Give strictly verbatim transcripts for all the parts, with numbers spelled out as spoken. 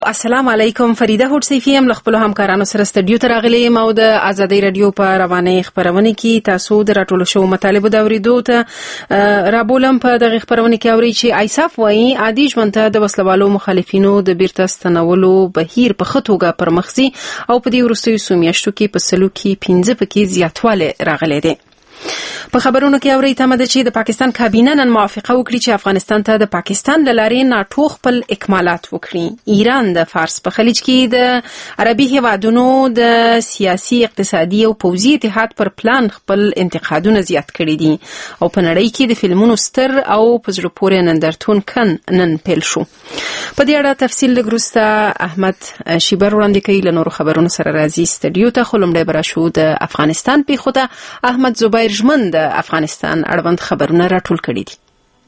السلام علیکم. فریده هوډسیفی هم له خپلو همکارانو سره سټډیو ته راغلی یم او د ازادۍ رادیو په روانې خپرونې کې تاسو د راټولو شوو مطالبو د اورېدو ته رابولم. په دغه خپرونې کې اورئ چې ایساف وایي عادي ژوند ته د وسلوالو مخالفینو د بیرته ستنولو بهیر په ښه توګه پرمخ ځي او په دې وروستیو څو میاشتو کې په سلو کې پنځه پکې زیاتوالی راغلی دی. په خبرونو کې اورئ تمه ده چې د پاکستان کابینه نن موافقه وکړي چې افغانستان ته د پاکستان له لارې ناټو خپل اکمالات وکړي. ایران د فارس په خلیج کې د عربي هیوادونو د سیاسي، اقتصادي او پوځي اتحاد پر پلان خپل انتقادونه زیات کړي دي او په نړۍ کې د فلمونو ستر او په زړه پورې نندارتون کن نن پیل شو. په دې اړه تفصیل لږ وروسته احمد شیبر وړاندې کوي. له نورو خبرونو سره راځي سټډیو ته. خو لومړی به راشو د افغانستان پیښو ته. احمد زبیر ژمن د افغانستان اړوند خبرونه راټول کړي دي.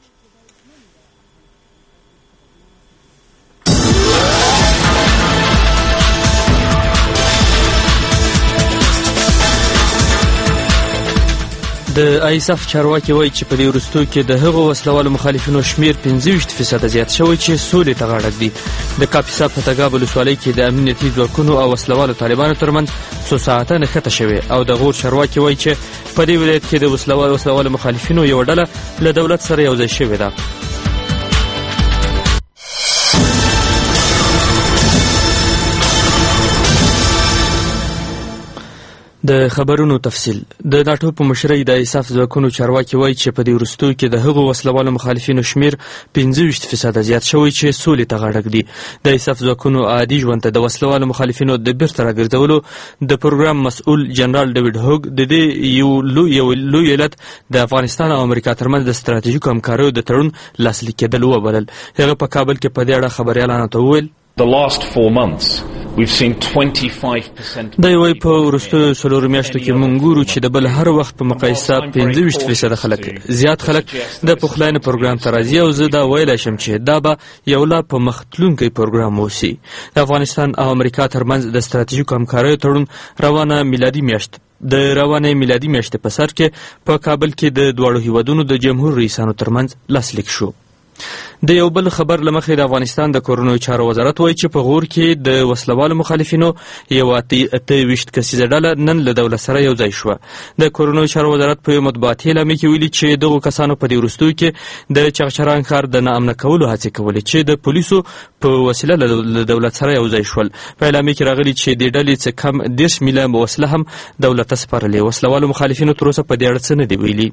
د ایساف چارواکي وایي چې په دې وروستو کې د هغو وسلوالو مخالفینو شمیر پنځه ویشت فیصده زیات شوی چې سولې ته غاړه ږدي. د کاپیسا په تګاب ولسوالۍ کې د امنیتي ځواکونو او وسلوالو طالبانو ترمنځ څو ساعته نښته شوې او د غور چارواکي وایي چې په دې ولایت کې د وسلوالو وسلوالو مخالفینو یوه ډله له دولت سره یوځای شوې ده. د خبرونو تفصیل. د ناټو په مشرۍ د ایساف ځواکونو چارواکي وایي چې په دې وروستو کې د هغو وسلوالو مخالفینو شمیر پنځه ویشت فیصده زیات شوی چې سولې ته غاړه ږدي. د ایساف ځواکونو عادي ژوند ته د وسلوالو مخالفینو د بیرته راګرځولو د پروګرام مسؤل جنرال ډیوډ هوګ د دې یو یو لوی علت د افغانستان او امریکا ترمنځ د ستراتیژیکو همکاریو د تړون لاسلیک کېدل وبلل. هغه په کابل کې په دې اړه خبریالانو ته وویل The last four months we've seen twenty-five percent. دا یوه په وروستیو څلورو میاشتو کې موږ ګورو چې د بل هر وخت په مقایسه پنځه ویشت فیصده خلک زیات خلک د پخلاینې پروګرام ته راځي او زه دا ویلی شم چې دا به یو لا په مخ تلونکی پروګرام اوسي. د افغانستان او امریکا ترمنځ د ستراتیژیکو همکاریو تړون روانه میلادي میاشت د روانې میلادي میاشتې په سر کې په کابل کې د دواړو هیوادونو د جمهور رئیسانو ترمنځ لاسلیک شو. د یو بل خبر لمخې د افغانستان د کورنیو چارو وزارت وایي چې په غور کې د وسلوالو مخالفینو یوه اته ویشت کسیزه ډله نن له دولت سره یو ځای شوه. د کورنیو چارو وزارت په یو مطبوعاتي اعلامیه کې ویلي چې دغو کسانو په دې وروستیو کې د چغچران ښار د ناامنه کولو هڅې کولې چې د پولیسو په وسیله له دولت سره یو ځای شول. په اعلامیه کې راغلي چې د ډلې څه کم دېرش میله وسله هم دولت ته سپارلې. وسلوالو مخالفینو تر اوسه په دې اړه څه نه دي ویلي.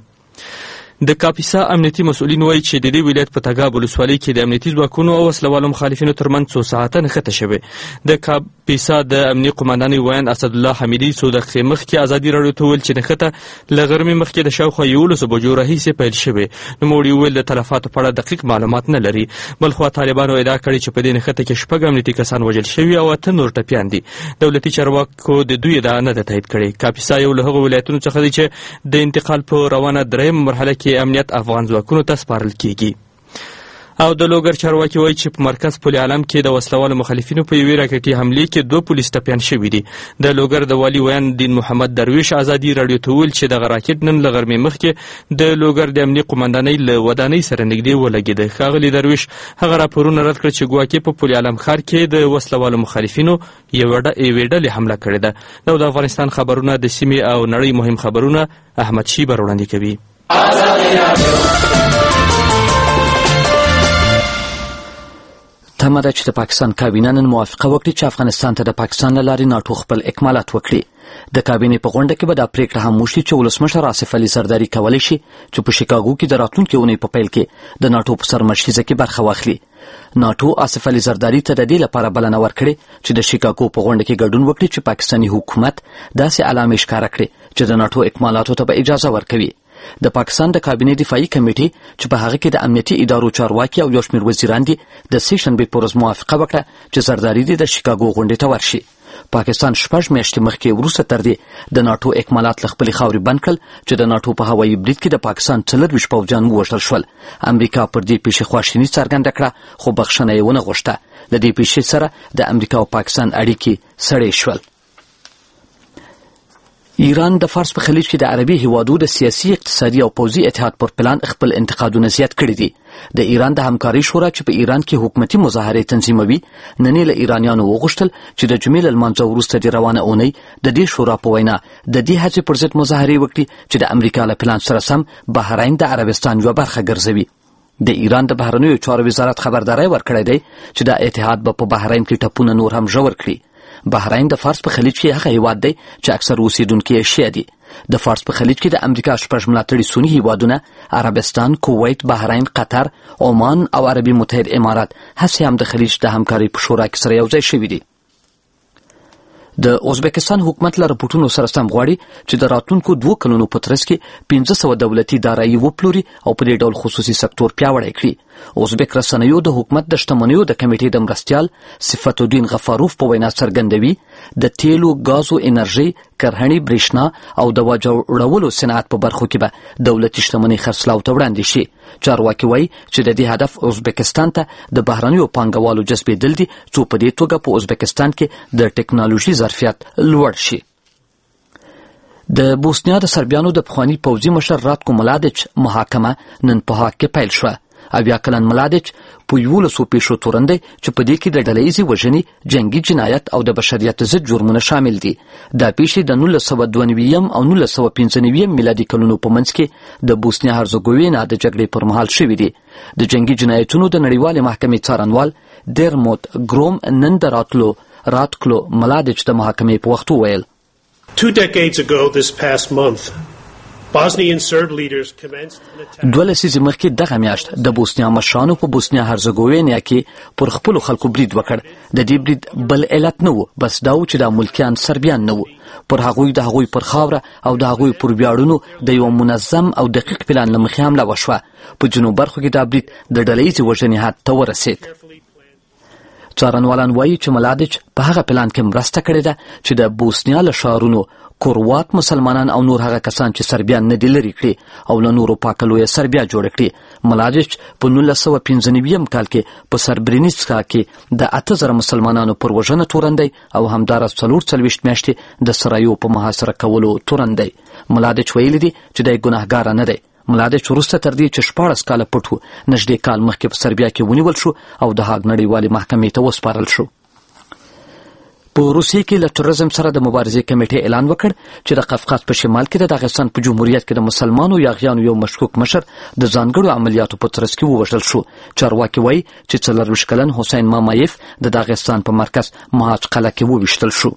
د کاپیسا امنیتي مسؤلین وایي چې د دې ولایت په تګاب ولسوالۍ کې د امنیتي ځواکونو او وسلوالو مخالفینو ترمنځ څو ساعته نښته شوې. د کاپیسا د امنیي قماندانۍ ویاند اسدالله حمیدي څو دقیقې مخکې ازادي راډیو ته وویل چې نښته له غرمې مخکې د شاوخوا یولسو بجو راهیسې پیل شوې. نوموړي وویل د تلفاتو په اړه دقیق معلومات نه لري. بلخوا طالبانو ادعا کړې چې په دې نښته کې شپږ امنیتي کسان وژل شوي او اته نور ټپیان دي. دولتي چارواکو د دوی ادعا نه ده تایید کړې. کاپیسا یو له هغو ولایتونو څخه دی چې د انتقال په روانه درېیمه مرحله کې امنیت افغان ځواکونو ته سپارل کیږي. او د لوګر چارواکي وایي چې په مرکز پل عالم کې د وسلوالو مخالفینو په یوې راکټي حملې کې دوه پولیس ټپیان شوي دي. د لوګر د والي ویاند دین محمد درویش ازادي راډیو ته وویل چې دغه راکټ نن له غرمې مخکې د لوګر د امنیي قماندانۍ له ودانۍ سره نږدې ولګېده. ښاغلي درویش هغه راپورونه رد کړ چې ګواکې په پل عالم ښار کې د وسلوالو مخالفینو یوې ډلې حمله کړې ده. دا د افغانستان خبرونه د سیمې او نړۍ مهم خبرونه احمد شیبر وړاندې کوي. تمه ده چې د پاکستان کابینه نن موافقه وکړي چې افغانستان ته د پاکستان له لارې ناټو خپل اکمالات وکړي. د کابینې په غونډه کې به دا پریکړه هم وشي چې ولسمشر آصف علي زرداري کولی شي چې په شیکاګو کې د راتلونکې اونۍ په پیل کې د ناټو په سرمشریزه کې برخه واخلي. ناټو آصف علي زرداري ته د دې لپاره بلنه ورکړې چې د شیکاګو په غونډه کې ګډون وکړي چې پاکستاني حکومت داسې علامې ښکاره کړي چې د ناټو اکمالاتو ته به اجازه ورکوي. د پاکستان د کابینې دفاعي کمیټې چې په هغه کې د امنیتي ادارو چارواکي او یو شمېر وزیران دي د سې شنبې په ورځ موافقه وکړه چې زرداري دې د شیکاګو غونډې ته ورشي. پاکستان شپږ میاشتې مخکې وروسته تر دې د ناټو اکمالات له خپلې خاورې بند کړل چې د ناټو په هوایي برید کې د پاکستان څلرویشت پوځیان ووژل شول. امریکا پر دې پیښې خواشیني څرګنده کړه خو بخښنه یې ونه غوښته. له دې پیښې سره د امریکا او پاکستان اړیکې سړې شول. ایران د فارس په خلیج کې د عربي هیوادو د سیاسي اقتصادي او پوځي اتحاد پر پلان خپل انتقادونه زیات کړي دي. د ایران د همکاري شورا چې په ایران کې حکومتي مظاهرې تنظیموي نن یې له ایرانیانو وغوښتل چې د جمعې له لمانځه وروسته د روانه اونۍ د دې شورا په وینا د دې هڅې پر ضد مظاهرې وکړي چې د امریکا له پلان سره سم بحرین د عربستان یوه برخه ګرځوي. د ایران د بهرنیو چارو وزارت خبرداری ورکړی دی چې دا اتحاد به په بحرین کې ټپونه نور هم ژور کړي. بحرین د فارس په خلیج کې هغه هیواد دی چې اکثر اوسیدونکي یې شیعه دي. د فارس په خلیج کې د امریکا شپږ ملاتړي سني هیوادونه عربستان، کویت، بحرین، قطر، عمان او عربي متحد امارات هسې هم د خلیج د همکارۍ په شورا کې سره یوځای شوي دي. د ازبکستان حکومت له رپورټونو سره سم غواړي چې د راتلونکو دوه کلونو په ترڅ کې پنځه سوه دولتي دارایي وپلوري او په دې ډول خصوصي سکتور پیاوړی کړي. ازبک رسنیو د حکومت د شتمنیو د کمیټې د مرستیال صفت الدین غفاروف په وینا څرګندوي د تیلو، غازو، انرژي، کرهڼې، برېښنا او دوا جوړولو صنعت په برخو کې به دولتي شتمنۍ خرڅلاو ته وړاندې شي. چارواکي وایي چې د دې هدف ازبکستان ته د بهرنیو پانګوالو جذبېدل دي څو په دې توګه په ازبکستان کې د ټکنالوژي ظرفیت لوړ شي. د بوسنیا د سربیانو د پخواني پوځي مشر راتکو ملادیچ محاکمه نن په هاګ کې پیل شوه. اویا کلن ملادیچ په یولسو پیښو تورن دی چې په دې کې د ډلهییزې وژنې، جنګي جنایت او د بشریت ضد جرمونه شامل دي. دا پیښې د نولس سوه دوه نوي او نولس سوه پنځه نوي میلادي کلونو په منځ کې د بوسنیا هرزګوینا د جګړې پر مهال شوي دي. د جنګي جنایتونو د نړیوالې محکمې څارنوال ډیرموت ګروم نن د راتلو راتکلو ملادیچ د محاکمې په وخت وویل Two decades ago this past month, Bosnian Serb leaders commenced an attack. دوه لسیزې مخکې دغه میاشت د بوسنیا مشرانو په بوسنیا هرزګوینیا کې پر خپلو خلکو برید وکړ. د دې برید بل علت نه و، بس دا و چې د ملکیان سربیان نه و. پر هغوی د هغوی پر خاوره او د هغوی پر ویاړونو د یو منظم او دقیق پلان له مخې حمله وشوه. په جنوب برخو کې دا برید د ډلهییزې وژنې حد ته ورسېد. څارنوالان وایي چې ملادیچ په هغه پلان کې مرسته کړې ده چې د بوسنیا له ښارونو کوروات مسلمانان او نور هغه کسان چې سربیان نه دي لرې کړي او له نورو پاکلو یې سربیا جوړه کړي. ملادیچ په نولس سوه پنځه نوي کال کې په سربرینیسکا کې د اته زره مسلمانانو پر وژنه تورن دی او همداراز څلور څلوېښت میاشتې د سرایو په محاصره کولو تورن دی. ملادیچ ویلي دي چې دی ګناهګاره نه دی. ملادیچ وروسته تر دې چې شپاړس کاله پټ و نږدې کال مخکې په سربیا کې ونیول شو او د هاګ نړیوالې محکمې ته وسپارل شو. په روسیې کې له تروریزم سره د مبارزې کمیټې اعلان وکړ چې د قفقاز په شمال کې د داغستان په جمهوریت کې د مسلمانو یاغیانو یو مشکوک مشر د ځانګړو عملیاتو په ترڅ کې ووژل شو. چارواکي وایي چې څلرویشت کلن حسین مامایف د داغستان په مرکز مهاج قلعه کې وویشتل شو.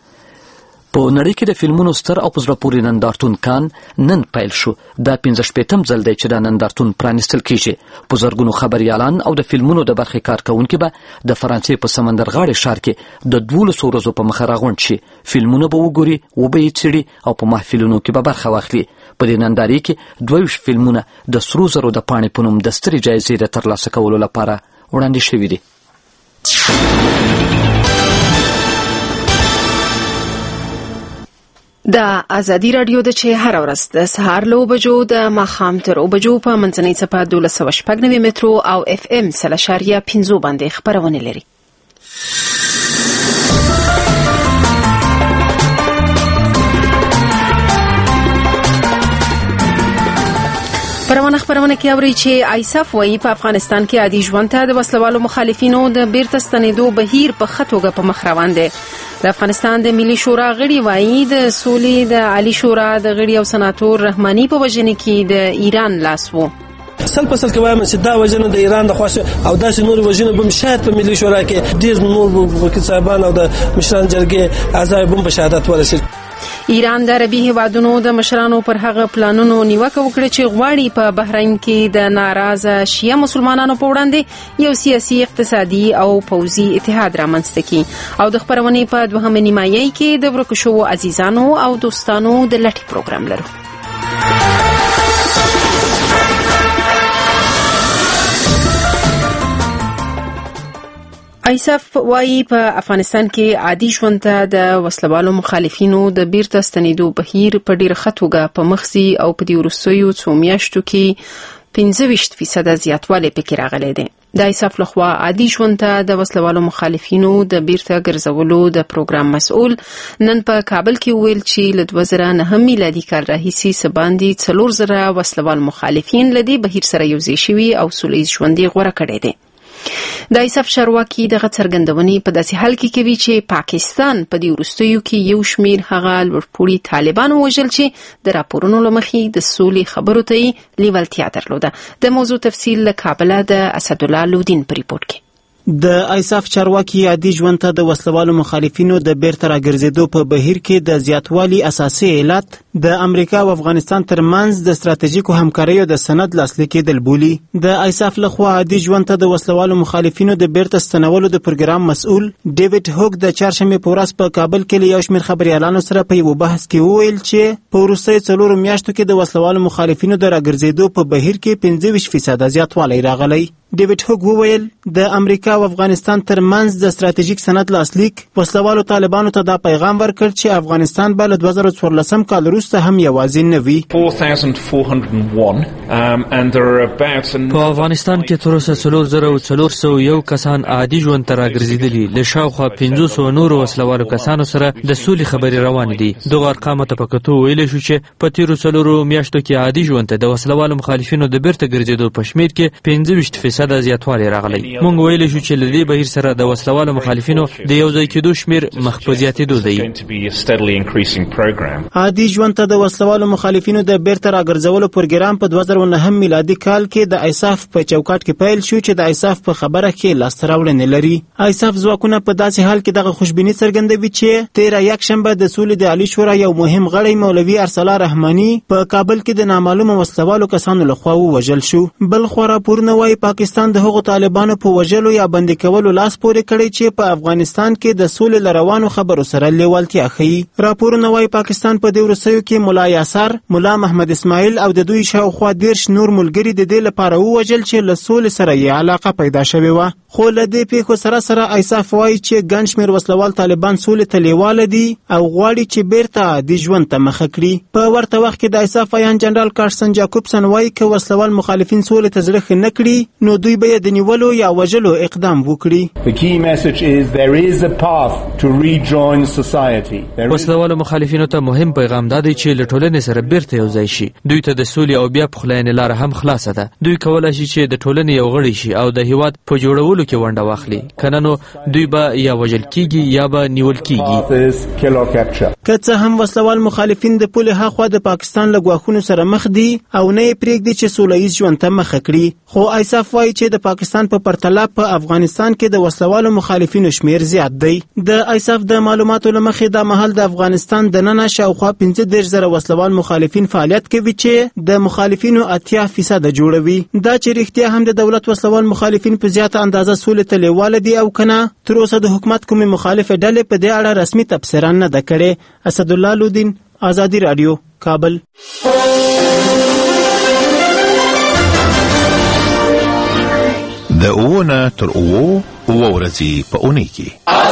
په نړۍ کې د فلمونو ستر او په زړه پورې نندارتون کان نن پیل شو. دا پنځه شپېتم ځل دی چې دا نندارتون پرانیستل کیږي. په زرګونو خبریالان او د فلمونو د برخې کارکوونکي به د فرانسې په سمندرغاړې ښار کې د دولسو ورځو په مخه راغونډ شي. فلمونه به وګوري، وبه یې څېړي او په محفلونو کې به برخه واخلي. په دې نندارې کې دوه ویشت فلمونه د سرو زرو د پاڼې په نوم د سترې جایزې د ترلاسه کولو لپاره وړاندې شوي دي. د ازادي راډیو د چې هر ورځ د سهار له بجو د ماښام تر بجو په منځنۍ څپه دولس سوه شپږ نوي مترو او اف ام سل اشاریه پنځو باندې خپرونه لري. پرونه خبرونه کې اوري چې آیساف وایي په افغانستان کې عادي ژوند ته د وسلوالو مخالفینو د بیرته ستنېدو بهیر په ښه توګه په مخ روان دی. د افغانستان د ملي شورا غړي وایي د سولې د عالی شورا د غړي او سناتور رحماني په وژنې کې د ایران لاس و. سل په سل کې وایم چې دا وژنه د ایران د خواشه او داسې نور وژنه به شاید په ملي شورا کې ډېر نور وکیل صاحبان او د مشران جرګې اعضای به په شهادت ورسېږي. ایران د عربي هیوادونو د مشرانو پر هغه پلانونو نیوکه وکړه چې غواړي په بحرین کې د ناراضه شیعه مسلمانانو په وړاندې یو سیاسي، اقتصادي او پوځي اتحاد رامنځته کړي. او د خبرونې په دوهمه نیمایي کې د ورکو شوو عزیزانو او دوستانو د لټۍ پروګرام لرو. آیساف وایي په افغانستان کې عادي ژوند ته د وسلوالو مخالفینو د بیرته ستنېدو بهیر په ډېره ښه توګه په مخ ځي او په دې وروستیو څو میاشتو کې پنځه ویشت فیصد زیاتوالی پکې راغلی دی. د ایساف لخوا عادي ژوند ته د وسلوالو مخالفینو د بیرته ګرځولو د پروګرام مسؤل نن په کابل کې ویل چې له دوه زره نهم میلادي کال راهیسې څه باندې څلور زره وسلوال مخالفین له دې بهیر سره یوځای شوي او سولیز ژوند یې غوره کړی دی. د ایساف چارواکي دغه څرګندونې په داسې حال کې کوي چې پاکستان په دې وروستیو کې یو شمیر هغه لوړپوړي طالبان وژل چې د راپورونو له مخې د سولې خبرو ته یې لیوالتیا درلوده. د موضوع تفصیل له کابله د اسدالله لودین په ریپورت کې. د ایساف چارواکي عادي ژوند ته د وسلوالو مخالفینو د بیرته راګرځېدو په بهیر کې د زیاتوالي اساسي علت د امریکا او افغانستان ترمنځ د ستراتیژیکو همکاریو د سند لاسلیک کېدل بولي. د ایساف لخوا عادي ژوند ته د وسلوالو مخالفینو د بیرته ستنولو د پروګرام مسؤل ډیوډ هوک د چهارشنبې په ورځ په کابل کې له یو شمېر خبریالانو سره په یو بحث کې وویل چې په وروستیو څلورو میاشتو کې د وسلوالو مخالفینو د راګرځېدو په بهیر کې پنځه ویشت فیصده زیاتوالی راغلی. ډیوډ هوک وویل د امریکا او افغانستان ترمنځ د ستراتیژیک سند لاسلیک وسلوالو طالبانو ته دا پیغام ورکړ چې افغانستان به له دوه زره څوارلسم کال وروسته هم یوازې نه وي. په افغانستان کې تر اوسه څلور زره څلور سوه یو کسان عادي ژوند ته راګرځېدلي. له شاوخوا پنځه سوه نورو وسلوالو کسانو سره د سولې خبرې روانې دي. دغه ارقامو ته په کتو ویلی شو چې په تېرو څلورو میاشتو کې عادي ژوند ته د وسلوالو مخالفینو د بیرته ګرځېدو په شمېر کې پنځه ویشت فیصد د زیاتوالی راغلی. موږ ویلی شو چې له دې بهیر سره د وسلوالو مخالفینو د یو ځای کېدو شمېر مخ په زیاتېدو دی. عادي ژوند ته د وسلوالو مخالفینو د بیرته راګرځولو پروګرام په دوه زره نهم میلادي کال کې د ایساف په چوکاټ کې پیل شو چې د ایساف په خبره کې لاسته راوړنې لري. ایساف ځواکونه په داسې حال کې دغه خوشبیني څرګندوي چې تېره یکشنبه د سولې د عالي شورا یو مهم غړی مولوي ارسلا رحماني په کابل کې د نامعلومه وسلوالو کسانو لخوا ووژل شو. بل خوا راپورونه وایي پاکستان د هغو طالبانو په وژلو یا بندي کولو لاس پورې کړی چې په افغانستان کې د سولې له روانو خبرو سره لیوالتیا ښیي. راپورونه وایي پاکستان په دې وروستیو کې ملا یاسر، ملا محمد اسماعیل او د دوی شاوخوا دېرش نور ملګري د دې لپاره ووژل چې له سولې سره یې علاقه پیدا شوې وه. خو له دې پیښو سره سره ایساف وایي چې ګڼ شمېر وسلوال طالبان سولې ته لیواله دي او غواړي چې بیرته عادي ژوند ته مخه کړي. په ورته وخت کې د ایساف ایان جنرال کارسن جاکوبسن وایي که وسلوال مخالفین سولې ته زړه ښه نه کړي نو دوی به یې د نیولو یا وژلو اقدام وکړي. وسلوالو مخالفینو ته مهم پیغام دا دی چې له ټولنې سره بیرته یو ځای شي. دوی ته د سولې او بیا پخلاینې لاره هم خلاصه ده. دوی کولی شي چې د ټولنې یو غړی شي او د هیواد په جوړولو کې ونډه واخلي. کنه نو دوی به یا وژل کیږي یا به نیول کیږي. که څه هم وسلوال مخالفین د پولې هاخوا د پاکستان له ګواښونو سره مخ دي او نه یې پرېږدي چې سوله ییز ژوند ته مخه کړي. خو ایساف وایي چې د پاکستان په پرتله په افغانستان کې د وسلوالو مخالفینو شمیر زیات دی. د ایساف د معلوماتو له مخې دا مهال د افغانستان دننه شاوخوا پنځه دېرش زره وسلوال مخالفین فعالیت کوي چې د مخالفینو اتیا فیصده جوړوي. دا چې رښتیا هم د دولت وسلوال مخالفین په زیاته اندازه سولې ته لیواله دي او کنه تر اوسه د حکومت کومې مخالفه ډلې په دې اړه رسمي تبصره نه ده کړې. اسدالله لودین، آزادي رادیو، کابل. د اوونه تر اوو اوه ورځې په اونۍ کې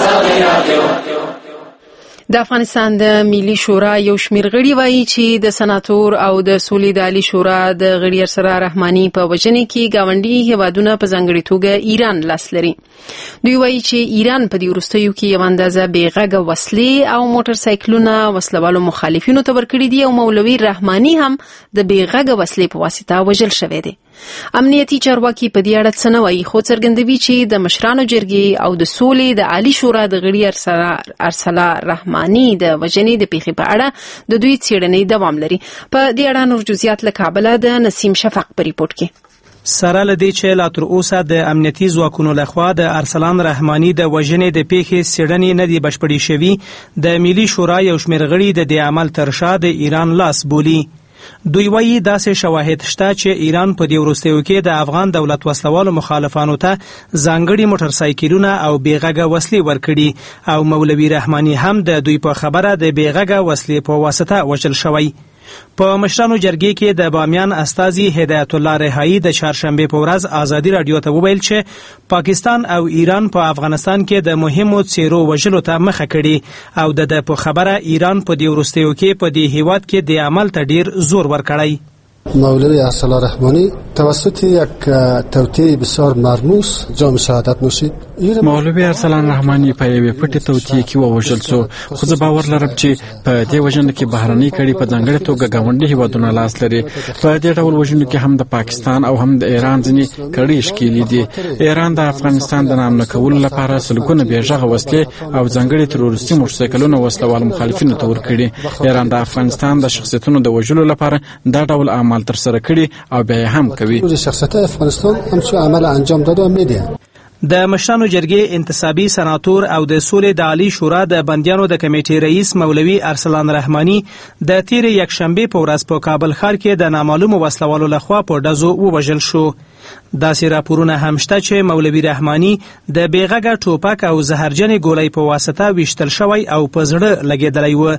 د افغانستان د ملي شورا یو شمیر غړي وایي چې د سناتور او د سولې د عالی شورا د غړي ارسلا رحماني په وژنې کې گاونډي هیوادونه په ځانګړي توګه ایران لاس لري. دوی وایي چې ایران په دې وروستیو کې یو اندازه بې غږه وسلې او موټر سایکلونه وسلوالو مخالفینو ته ورکړي دي او مولوي رحماني هم د بې غږه وسلې په واسطه وژل شوی دی. امنیتي چارواکي په دې اړه څه نه وایي خو څرګندوي چې د مشرانو جرګې او د سولې د عالی شورا د غړي ارسلا ارسلا رحماني د وژنې د پیښې په اړه د دوی څېړنې دوام لري. په دې اړه نور جزئیات له کابله د نسیم شفق په ریپورت کې. سره لدی چې لا تر اوسه د امنیتي ځواکونو لخوا د ارسلان رحماني د وژنې د پیښې څېړنې نه دي بشپړې شوي. د ملي شورا یو شمېر غړي د دې عمل تر شا د ایران لاس بولي. دوی وایي داسې شواهد شته چې ایران په دې وروستیو کې د افغان دولت وسلوالو مخالفانو ته ځانګړي موټر سایکلونه او بې غږه وسلې ورکړي او مولوي رحماني هم د دوی په خبره د بې غږه وسلې په واسطه وژل شوی. په مشرانو جرګې کې د بامیان استازي هدایت الله رهایی د چهارشنبې په ورځ آزادي رادیو ته وویل چې پاکستان او ایران په افغانستان کې د مهمو څیرو وژلو ته مخه کړي او د په خبره ایران په دې وروستیو کې په دې هیواد کې د عمل ته ډیر زور ورکړی. مولوی ارسلان رحمانی توسط یک توطئه بسیار مرموز جام شهادت نوشید. مولوی ارسلان رحمانی په یوې پټې توطئې کې ووژل شو، خو زه باور لرم چې په دې وژنه کې بهرنۍ کړي په ځانګړې توګه ګاونډي هیوادونه لاس لري. په دې ډول وژنو کې هم د پاکستان او هم د ایران ځینې کړي ښکېلې دي. ایران د افغانستان د نامنه کولو لپاره سلګونه بېغږه وسلې او ځانګړي تروریستي موټرسایکلونه وسلوال مخالفینو ته ورکړي. ایران د افغانستان د شخصیتونو د وژلو لپاره دا ډول اعمال ترسره کړي او بیا هم کوي. شخصیت افغانستان همچو عمل انجام داده و میده. د مشرانو جرګې انتصابي سناتور او د سولې د عالی شورا د بندیانو د کمیټې رئیس مولوي ارسلان رحمانی د تیر یکشنبه په ورځ په کابل ښار کې د نامعلومو وسلوالو لخوا په ډزو ووژل شو. داسې راپورونه هم شته چې مولوي رحمانی د بېغږه ټوپک او زهرجنې ګولۍ په واسطه ویشتل شوی او په زړه لګېدلی و.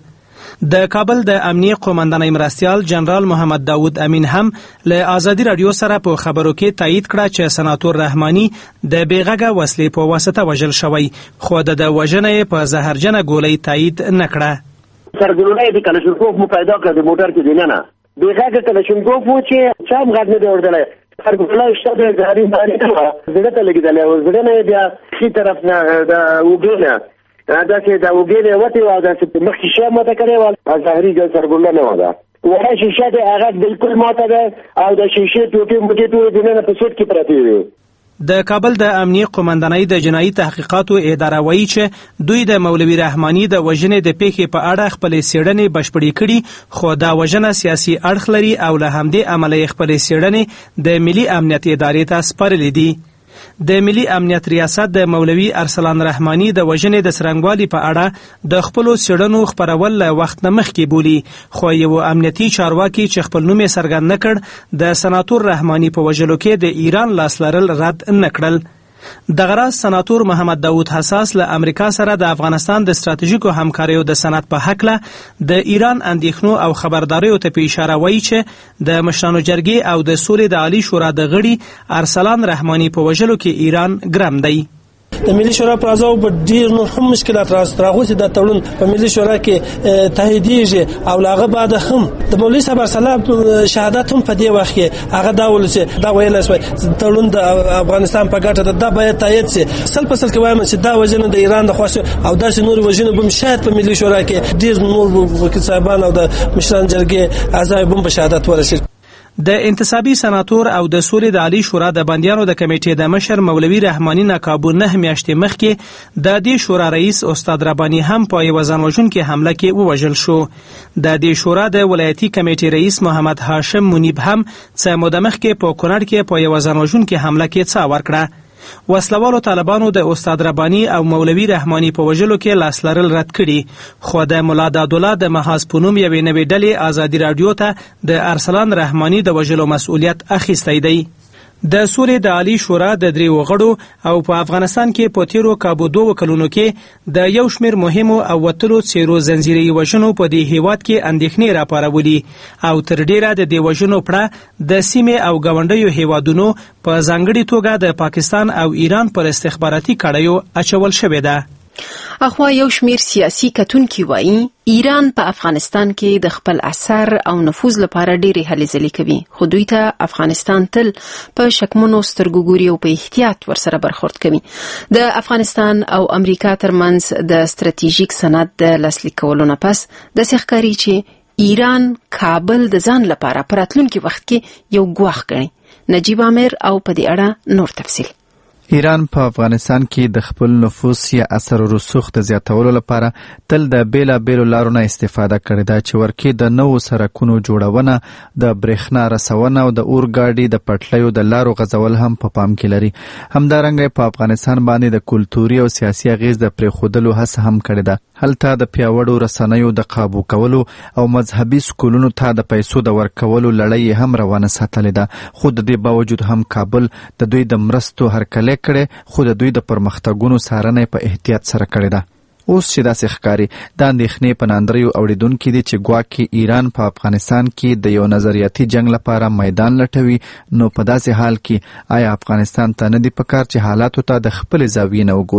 د کابل د امنیه قومندانۍ مرستیال جنرال محمد داود امین هم له آزادي رادیو سره په خبرو کې تایید کړه چې سناتور رحمانی د بېغږه وسلې په واسطه وژل شوی، خو د وژنې په زهرجنه ګولۍ تایید نه کړه. سرګلونه د کلاشینکوف مو پیدا کړ د موټر کې دینه بېغږه کلاشینکوف و چې چا هم غږ نه دی اورېدلی. سرګلونه شته د غاری باندې زړه ته لګېدلی او زړه نه بیا ښي طرف نه د اوږې نه دا چې دا وګړي وته او دا چې مخکې شې ماته کړې و ظاهري ګل سرګل نه و دا وای شیشه د هغه بالکل ماته ده او د شیشه ټوټې موټې ټول دنه په سټ کې پراته وي. د کابل د امنیه قومندانۍ د جنایي تحقیقاتو اداره وایي چې دوی د مولوي رحمانی د وژنې د پیښې په اړه خپلې څېړنې بشپړې کړي، خو دا وژنه سیاسي اړخ لري او له همدې امله یې خپلې څېړنې د ملي امنیت ادارې ته سپارلې دي. د ملي امنیت ریاست د مولوي ارسلان رحمانی د وژنې د څرنګوالي په اړه د خپلو څېړنو خپرول له وخت نه مخکې بولي، خو یو امنیتي چارواکي چې خپل نوم یې څرګند نه کړ د سناتور رحمانی په وژلو کې د ایران لاس لرل رد نه کړل. دغه راز سناتور محمد داود حساس له امریکا سره د افغانستان د ستراتیژیکو همکاریو د سند په هکله د ایران اندېښنو او خبرداریو ته په اشاره وایي چې د مشرانو جرګې او د سولې د عالی شورا د غړي ارسلان رحمانی په وژلو کې ایران ګرم دی. د ملي شورا په اعضاو په ډیر نور هم مشکلات راځي. راغوسي د تړون په ملي شورا کې تاییدیږي او لاغه بعد هم د مولوي صاحب ارسلان شهادت هم په دې وخت کې هغه دا ولسه دا ویل شوی تړون د افغانستان په ګټه ده باید تایید شي. سل په سل کې وایم چې دا وژنه د ایران د خوښ او داسې نور وژنه به شاید په ملي شورا کې ډیر نور وکیل صاحبان او د مشران جرګې اعضای هم په شهادت ورسېږي. د انتصابي سناتور او د سولې د عالی شورا د بندیانو د کمیټې د مشر مولوي رحمانی نه کابو نه میاشتې مخکې د دې شورا رئیس استاد ربانی هم په یوه ځانوژونکې حمله کې ووژل شو. د دې شورا د ولایتي کمیټې رئیس محمد هاشم منیب هم څه موده مخکې په کونړ کې په یوه ځانوژونکې حمله کې څه ورکړه. وسلوالو طالبانو د استاد ربانی او مولوي رحمانی په وژلو کې لاس لرل رد کړي، خو د ملا دادالله د محاذ په نوم یوې نوې ډلې ازادي راډیو ته د ارسلان رحمانی د وژلو مسؤلیت اخیستی دی. د سولې د عالی شورا د دریو غړو او په افغانستان کې په تیرو کابو دوه کلونو کې د یو شمېر مهمو او وتلو څیرو زنجیري وژنو په دې هیواد کې اندېښنې راپارولي او تر ډیره د دې وژنو پړه د سیمې او ګاونډیو هیوادونو په ځانګړې توګه د پاکستان او ایران پر استخباراتي کړیو اچول شوې ده. اخوا یو شمیر سیاسي کتونکي وایي ایران په افغانستان کې د خپل اثر او نفوذ لپاره ډېرې هلې ځلې کوي، خو دوی ته افغانستان تل په شکمنو سترګو ګوري او په احتیاط ورسره برخورد کوي. د افغانستان او امریکا ترمنځ د ستراتیژیک سند د لاسلیک کولو نه پس داسې ښکاري چې ایران کابل د ځان لپاره په راتلونکي وخت کې یو ګواښ ګڼي. نجیب عامر او په دې اړه نور تفصیل. ایران په افغانستان کې د خپل نفوذ یا اثر او رسوخ د زیاتولو لپاره تل د بیلا بیلو لارو نه استفاده کړې ده چې ورکې د نوو سرکونو جوړونه، د برېښنا رسونه او د اورګاډي د پټلیو د لارو غځول هم په پام کې لري. همدارنګه په افغانستان باندې د کلتوري او سیاسي اغیز د پرېښودلو هڅه هم کړې ده. هلته د پیاوړو رسنیو د قابو کولو او مذهبي سکولونو ته د پیسو د ورکولو لړۍ هم روانه ساتلې ده، خو د دې باوجود هم کابل د دوی د مرستو هرکلی کړي، خو د دوی د پرمختګونو څارنه په احتیاط سره کړې ده. اوس چې داسې ښکاري دا اندېښنې په ناندریو اوریدونکي دي چې ګواکې ایران په افغانستان کې د یو نظریاتي جنگ لپاره میدان لټوي، نو په داسې حال کې آیا افغانستان ته نه دی پکار چې حالاتو ته د خپلې زاویې نه وګوري؟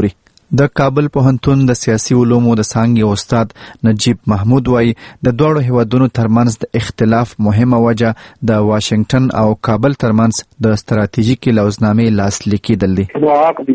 د کابل پوهنتون د سیاسي علومو د څانګې استاد نجیب محمود وایي د دواړو هیوادونو ترمنځ د اختلاف مهمه وجه د واشنگټن او کابل ترمنځ د ستراتیژیکې لوزنامې لاسلیک کیدل دي. با عقد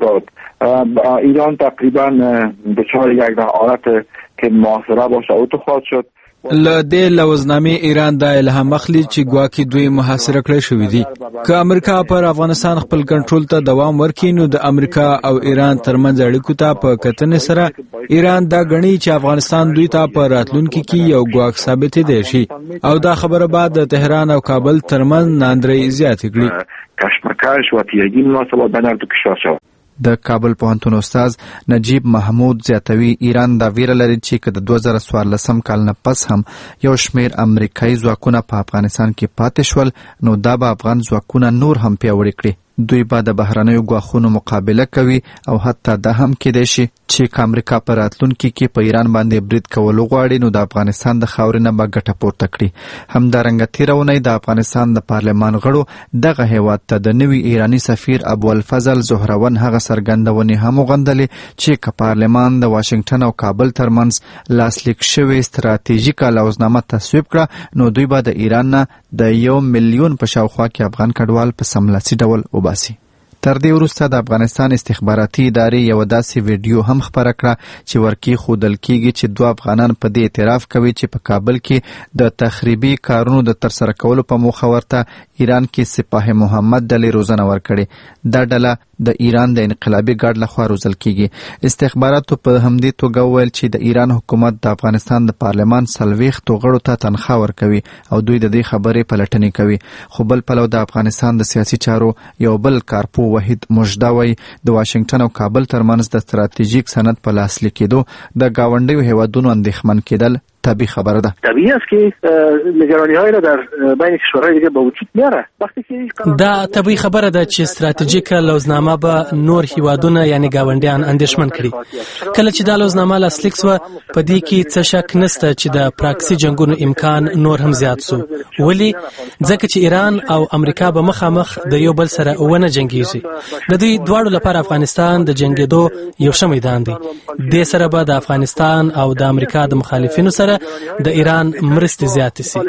قرارداد ایران تقریبا دچار یک حالت که محاصره باشه اوتو خواهد شد. له دې لوزنامې ایران دا الهام اخلي چې ګواکې دوی محاصره کړی شوي دي. که امریکا پر افغانستان خپل کنټرول ته دوام ورکړي نو د امریکا او ایران ترمنځ اړیکو ته په کتنې سره ایران دا ګڼي چې افغانستان دوی ته په راتلونکي کې یو ګواښ ثابتېدی شي او دا خبره بعد د تهران او کابل ترمنځ ناندرۍ زیاتې کړي. کشمکش و تیرگی مناسبات بین هر دو کشور شود. د کابل پوهنتون استاد نجیب محمود زیاتوي ایران دا ویره لري چې که د دوه زره څوارلسم کال نه پس هم یو شمیر امریکایي ځواکونه په افغانستان کې پاتې شول نو دا به افغان ځواکونه نور هم پیاوړي کړي. دوی به د بهرنیو ګواښونو مقابله کوي او حتی دا هم کېدای شي چې که امریکا په راتلونکي کې په ایران باندې برید کول وغواړي نو د افغانستان د خاورې نه به ګټه پورته کړي. همدارنګه تېره اونۍ د افغانستان د پارلمان غړو دغه هیواد ته د نوي ایراني سفیر ابوالفضل زهرون هغه څرګندونې هم وغندلې چې که پارلمان د واشنګټن او کابل ترمنځ لاسلیک شوې ستراتیژیکه لوزنامه تصویب کړه نو دوی به د ایران نه د یو میلیون په شاوخوا کې افغان کډوال په سملاسي ډول وباسي. تر دې وروسته د افغانستان استخباراتي ادارې یو داسې ویډیو هم خپره کړه چې ورکې ښودل کیږي چې دوه افغانان په دې اعتراف کوي چې په کابل کې د تخریبي کارونو د ترسره کولو په موخه ورته ایران کې سپاه محمد ډلې روزنه ورکړې. دا ډله د ایران د انقلابي ګارد لخوا روزل کیږي. استخباراتو په همدې توګه وویل چې د ایران حکومت د افغانستان د پارلمان څلوېښتو غړو ته تنخواه ورکوي او دوی د دې خبرې پلټنې کوي. خو بل پلو د افغانستان د سیاسي چارو یو بل کارپو وحید مجده وایي د واشنګټن او کابل ترمنځ د ستراتیژیک سند په لاسلیک کېدو د ګاونډیو هیوادونو اندېښمن کېدل طبیعی خبره ده. طبیعی است که نگرانی‌هایی را در بین کشورهای دیگه به وجود میاره. وقتی که دا طبیعی خبره ده چې ستراتیژیک لوزنامه به نور هیوادونه یعنی ګاونډیان اندېښمن کړي. کله چې دا لوزنامه لاسلیک سوه په دې کې څه شک نشته چې د پراکسي جنگونو امکان نور هم زیات سو. ولې؟ ځکه چې ایران او امریکا به مخامخ د یو بل سره ونه جنګیږي. د دوی دواړو لپاره افغانستان د جنگېدو یو ښه میدان دی. دې سره به د افغانستان او د امریکا د مخالفینو سره د ایران مرستې زیاتې سي.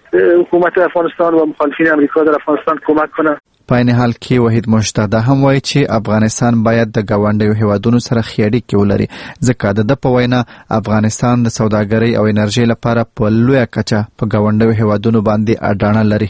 حکومت افغانستان و مخالفین امریکا در افغانستان کمک کنه. په عین حال کې وحید مجتهد هم وایي چې افغانستان باید د ګاونډیو هیوادونو سره ښې اړیکې ولري ځکه د ده په وینا افغانستان د سوداګرۍ او انرژۍ لپاره په لویه کچه په ګاونډیو هیوادونو باندې اډانه لري.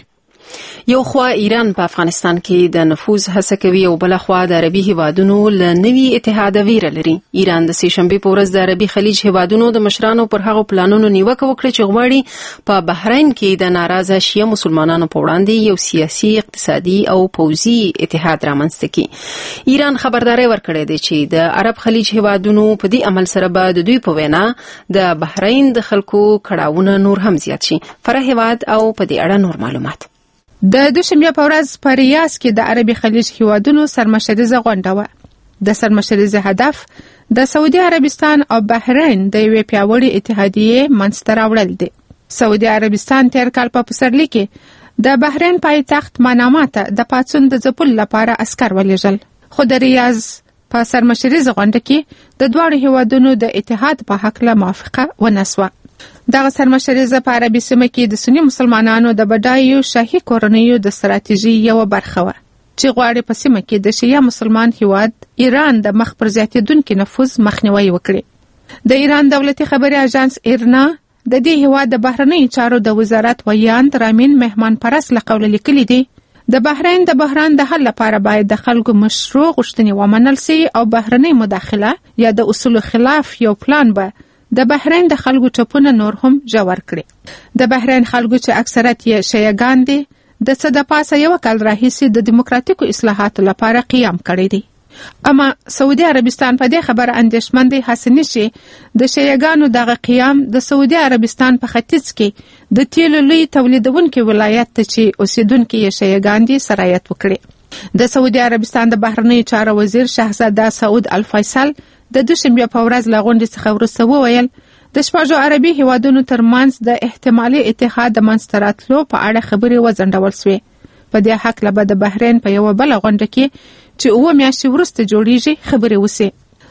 یو خوا ایران په افغانستان کې د نفوذ هڅه کوي او بل خوا د عربي هیوادونو له نوي اتحاد ویره لري. ایران د سهشنبه په ورځ د عربي خلیج هیوادونو د مشرانو پر هغو پلانونو نیوکه وکړه چې غواړي په بحرین کې د ناراضه شیعه مسلمانانو په وړاندې یو سیاسي، اقتصادي او پوځي اتحاد رامنځته کړي. ایران خبرداري ورکړې ده چې د عرب خلیج هیوادونو په دې عمل سره به د دوی په وینا د بحرین د خلکو کړاوونه نور هم زیات شي. فرح هیواد او په دې اړه نور معلومات. د دوشنبه په ورځ په ریاض کې د عربي خلیج هیوادونو سرمشریزه غونډه وه. د سرمشریزه هدف د سعودي عربستان او بحرین د یوې پیاوړې اتحادیې منځته راوړل دي. سعودي عربستان تیر کال په پسرلي کې د بحرین پایتخت منامه ته د پاڅون د ځپلو لپاره عسکر ولېږل. خو د ریاض په سرمشریزه غونډه کې د دواړو هیوادونو د اتحاد په هکله موافقه ونه سوه. دغه سرمشریزه په عربي سیمه کې د سني مسلمانانو د بډایو شاهي کورنیو د ستراتیژي یوه برخه وه چې غواړي په سیمه کې د شیعه مسلمان هیواد ایران د مخ پر زیاتېدونکي نفوذ مخنیوی وکړي. د ایران دولتي خبري اژانس ایرنا د دې هیواد د بهرنیو چارو د وزارت ویاند رامین مهمان پرست له قوله لیکلي دي د بحرین د بحران د حل لپاره باید د خلکو مشروع غوښتنې ومنل سي او بهرنۍ مداخله یا د اصولو خلاف یو پلان به د بحرین د خلکو ټپونه نور هم ژور کړي. د بحرین خلکو چې اکثریت یې شیعهګان دي د څه د پاسه یو کال راهیسې د دیموکراتیکو اصلاحاتو لپاره قیام کړی دی. اما سعودي عربستان په دې خبره اندېښمن دی هڅه نشي د شیعهګانو دغه قیام د سعودي عربستان په ختیځ کې د تیلو لوی تولیدونکي ولایت ته چې اوسیدونکي یې شیعهګان دي سرایت وکړي. د سعودي عربستان د بهرنیو چارو وزیر شهزاده سعود الفیصل د دوشنبه په ورځ له غونډې څخه وروسته وویل د شپږو عربي هیوادونو ترمنځ د احتمالي اتحاد د منځته راتلو په اړه خبرې وځنډول سوې. په دې هکله به د بحرین په یوه بله غونډه کې چې اووه میاشتې وروسته جوړیږي خبرې وسي.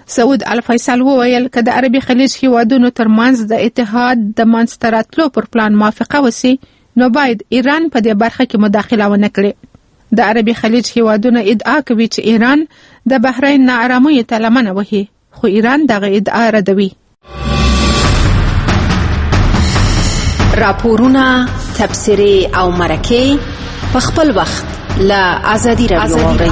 سعود الفیصل وویل که د عربي خلیج هیوادونو ترمنځ د اتحاد د منځته راتلو پر پلان موافقه وسي نو باید ایران په دې برخه کې مداخله ونه کړي. د عربي خلیج هیوادونو ادعا کوي چې ایران د بحرین ناارامۍ ته لمنه وهي، خو ایران دغه ادعا ردوي. راپورونه، تبصرې او مرکې په خپل وخت له ازادي راډیو واورئ.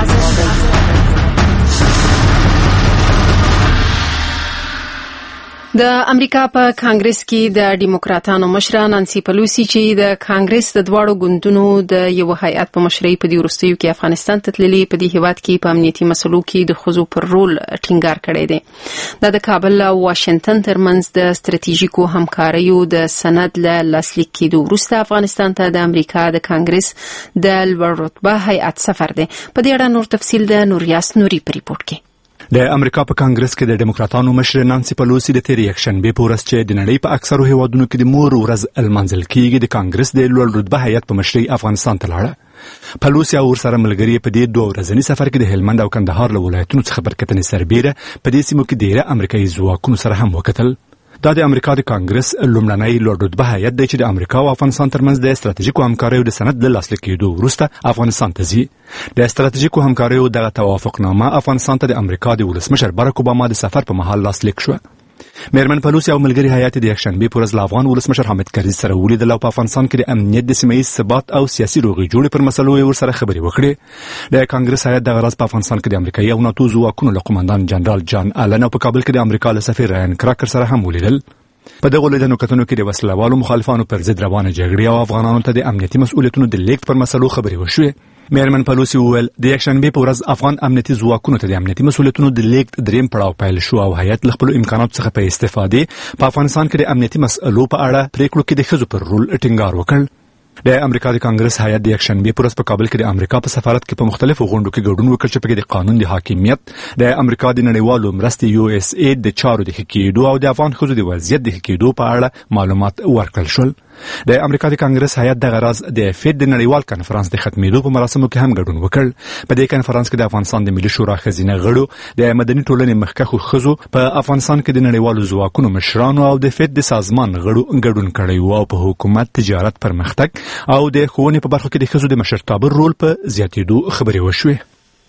د امریکا په کانګرس کې د ډیموکراتانو مشره نانسی پلوسی چې د کانګرس د دواړو ګوندونو د یو هیئت په مشرۍ په دې وروستیو کې افغانستان ته تللي، په دې هیواد کې په امنیتي مسلو کې د ښځو پر رول ټینګار کړی دی. دا د کابل او واشنگټن ترمنځ د ستراتیژیکو همکاریو د سند له لاسلیک کېدو وروسته افغانستان ته د امریکا د کانګرس د لوړ رتبه هیئت سفر دی. په دې اړه نور تفصیل د نوریاس نوري په ریپورت کې. د امریکا په کانګرس کې د ډیموکراتانو مشر نانسی پلوسی د تیر یکشنبه په ورځ چې د نړۍ په اکثرو هیوادونو کې د مور ورځ المنځل کېږي، د کانګرس د لوړ رتبه هیئت په مشرۍ افغانستان ته لاړه. پلوسی او ورسره ملګري په دې دوه ورځني سفر کې د هلمند او کندهار له ولایتونو څخه پر کتنې سربیره په دې سیمو کې ډیره امریکایي ځواکونو سره هم وکتل. دا د امریکا د کانګرس لومړنی لوړ رتبه هیئت دی چې د امریکا او افغانستان ترمنځ د ستراتیژیکو همکاریو د سند له لاسلیک کېدو وروسته افغانستان ته ځي. د ستراتیژیکو همکاریو دغه توافقنامه افغانستان ته د امریکا د ولسمشر باراک اوباما د سفر په مهال لاسلیک شوه. میرمن پلوسی او ملګري هیئت د یکشنبه په ورځ له افغان ولسمشر حامد کرزي سره ولیدل او په افغانستان کې د امنیت، د سیمه ییز ثبات او سیاسي روغې جوړې پر مسلو یې ورسره خبرې وکړې. د کانګرس هیئت دغه ورځ په افغانستان کې د امریکایي او ناتو ځواکونو له قومندان جنرال جان آلن او په کابل کې د امریکا له سفیر رایان کراکر سره هم ولیدل. په دغه لیدنو کتنو کې د وسلوالو مخالفانو پر ضد روانه جګړې او افغانانو ته د امنیتي مسؤلیتونو د لیږد پر مسلو خبرې وشوې. میرمن پلوسی وویل د یکشنبه په ورځ افغان امنیتي ځواکونو ته د امنیتي مسؤلیتونو د لیږد دریم پړاو پیل شو او هیئت له خپلو امکاناتو څخه په استفادې په افغانستان کې د امنیتي مسئلو په اړه پریکړو کې د ښځو پر رول ټینګار وکړ. د امریکا د کانګرس هیئت د یکشنبه په ورځ په کابل کې د امریکا په سفارت کې په مختلفو غونډو کې ګډون وکړ چې پکې د قانون د حاکمیت، د امریکا د نړیوالو مرستې یو اس ای د چارو د ښه کېدو او د افغان ښځو د وضعیت د ښه کېدو په اړه معلومات ورکړل شول. د امریکا د کانګرس هیئت دغه ورځ د فید د نړیوال کنفرانس د ختمېدو په مراسمو کې هم ګډون وکړ. په دې کنفرانس کې د افغانستان د ملي شورا ښځینه غړو، د مدني ټولنې مخکښو ښځو، په افغانستان کې د نړیوالو ځواکونو مشرانو او د فید د سازمان غړو ګډون کړی و او په حکومت، تجارت، پرمختګ او د ښوونې په برخو کې د ښځو د مشرتابه رول په زیاتېدو خبرې وشوې.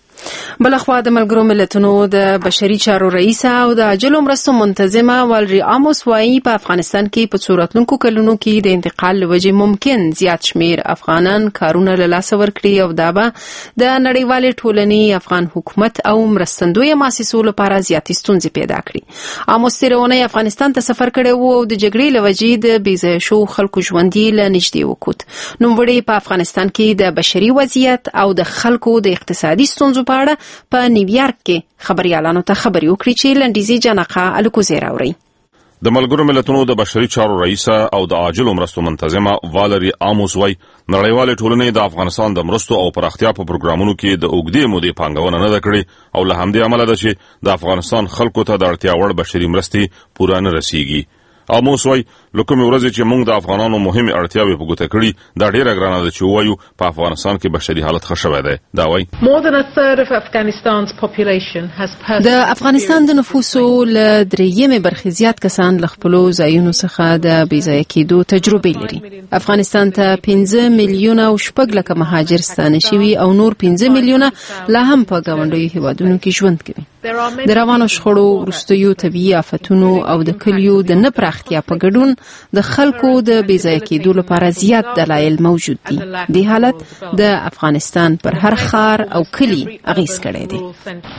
بلخوا د ملګرو ملتونو د بشري چارو رئیس او د عاجلو مرستو منتظمه والری آموس وايي په افغانستان کې په څو راتلونکو کلونو کې د انتقال لوجې ممکن زیات شمیر افغانان کارونه له لاسه ورکړي او دا به د نړیوالې ټولنې، افغان حکومت او مرستندویه مؤسسو لپاره زیاتې ستونزې پیدا کړي. آموس تېره اونۍ افغانستان ته سفر کړی و او د جګړې له وجې د بېځایه شوو خلکو ژوند یې له نږدې وکوت. نوموړی په افغانستان کې د بشري وضعیت او د خلکو د اقتصادي ستونزو په اړه په نیویارک کې خبريالانو ته خبرې وکړي چې لنډیزي جنقه الکوزیر اوري. د ملګرو ملتونو د بشري چارو رئیس او د عاجلو مرستو منتظمه والری آموس وايي نړیوالې ټولنې د افغانستان د مرستو او پراختیا په پروګرامونو کې د اوږدې مودې پانګونه نه ده کړې او له همدې امله ده چې د افغانستان خلکو ته د اړتیا وړ بشري مرستې پوره نه رسیږي. آموس وايي لکه ورځې چې موږ د افغانانو مهمه اړتیاوې په ګوته کړي دا ډیره ګرانه ده چې وایو په افغانستان کې بشري حالت ښه شوی دی. دا وايي د افغانستان د نفوسو له درېیمې برخې زیات کسان له خپلو ځایونو څخه د بېځایه کېدو تجربې لري. افغانستان ته پنځه میلیونه او شپږ لکه مهاجر ستانه شوي او نور پنځه میلیونه لا هم په ګاونډیو هیوادونو کې ژوند کوي. د روانو شخړو، وروستیو طبیعي آفتونو او د کلیو د نه پراختیا په ګډون د خلکو د بېځایه کېدو لپاره زیات دلایل موجود دي. دې حالت د افغانستان پر هر ښار او کلی اغیز کړی دی.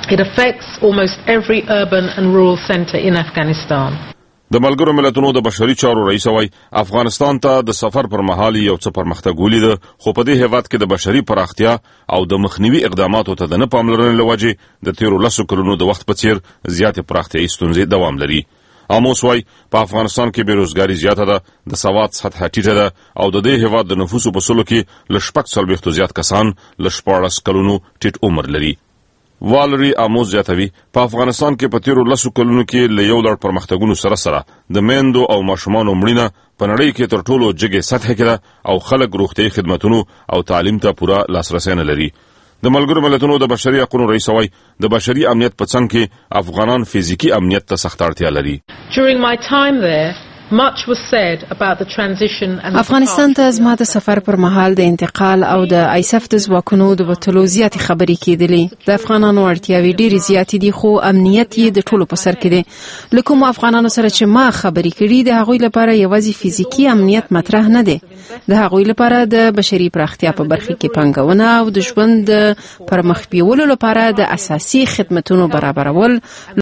د ملګرو ملتونو د بشري چارو رئیس وايي افغانستان ته د سفر پر مهال یو څه پرمختګ ولید، خو په دې هیواد کې د بشري پراختیا او د مخنیوي اقداماتو ته د نه پاملرنې له وجې د تیرو لسو کلونو د وخت په څیر زیاتې پراختیایي ستونزې دوام لري. آموس وايي په افغانستان کې بیروزګاري زیاته ده، د سواد سطحه ټیټه ده او د دې هیواد د نفوسو په سلو کې له شپږ څلوېښتو زیات کسان له شپاړس کلونو ټیټ عمر لري. والری آموس زیاتوي په افغانستان کې په تیرو لسو کلونو کې له یو لړ پرمختګونو سره سره د میندو او ماشومانو مړینه په نړۍ کې تر ټولو جګې سطحه کې ده او خلک روغتیايي خدماتونو او تعلیم ته پوره لاسرسی نه لري. د ملګرو ملتونو د بشري حقوقو رئیس وای د بشري امنیت په څنګ کې افغانان فزیکی امنیت ته سخت اړتیا لري. During my time there, much was said about the transition and افغانستان ته زما د سفر پر مهال د انتقال او د آیسف د ځواکونو د وټلو زیات خبرې کېدلې. د افغانانو اړتیاوې ډېرې زیاتې دي خو امنیت یې د ټولو په سر کې دی. لکه کوم افغانانو سره چې ما خبرې کړې د هغوی لپاره یوازې فزیکی امنیت مطرح نه دی. د هغوی لپاره د بشري پراختیا په برخه کې پانګونه او د ژوند پر مخ بیولو لپاره د اساسي خدماتو برابرول